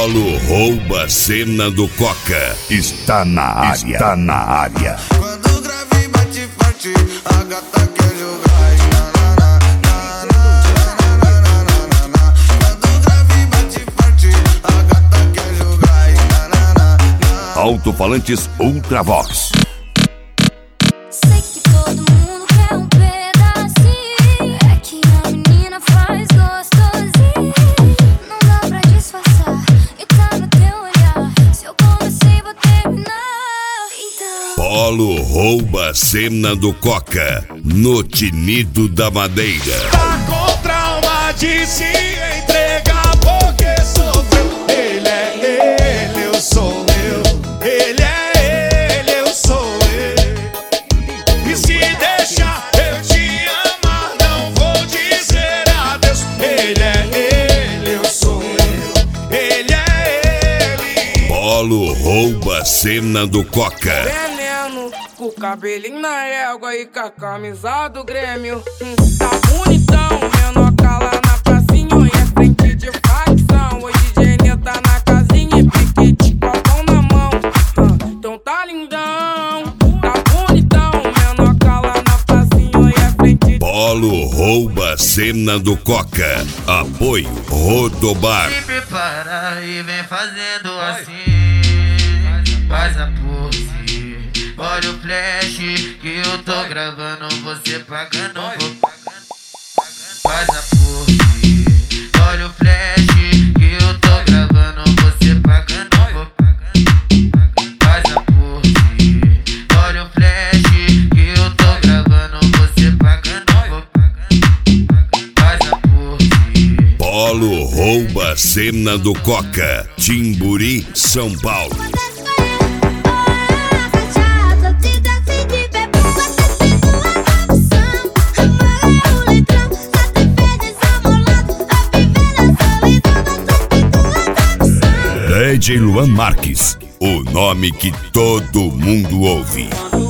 Polo rouba a cena do Coca. Está na área. Está na área. Quando o grave bate forte, a gata quer jogar. Quando o grave bate forte, a gata quer jogar. Alto-falantes Ultravox. Sei que todo mundo quer um pedacinho. É que a menina faz gostosinho. Não dá pra disfarçar e tá no teu olhar. Se eu comecei, vou terminar. Então Polo rouba a cena do Coca no Tinido da Madeira. Tá com trauma de se entregar porque sofreu. Ele é ele, eu sou eu. Ele é ele, eu sou eu. E se deixar eu te amar, não vou dizer adeus. Ele é ele, eu sou eu. Ele é ele. Polo rouba a cena do Coca. Veneno, com o cabelinho na égua e com a camisa do Grêmio. Tá bonitão, menor cala na pracinha e é frente de facção. Hoje Jenny tá na casinha e piquete com a mão na mão. Então tá lindão, tá bonitão, menor cala na pracinha e é frente de... Polo rouba a cena do Coca. Apoio Rodobar. Se prepara e vem fazendo assim. Faz a pose. Olha o flash que eu tô gravando, você pagando. Faz a pose. Olha o flash que eu tô gravando, você pagando. Faz a pose. Olha o flash que eu tô gravando, você pagando. Faz a pose. Polo rouba a cena do Coca. Timburi, São Paulo. DJ Luan Marques, o nome que todo mundo ouve.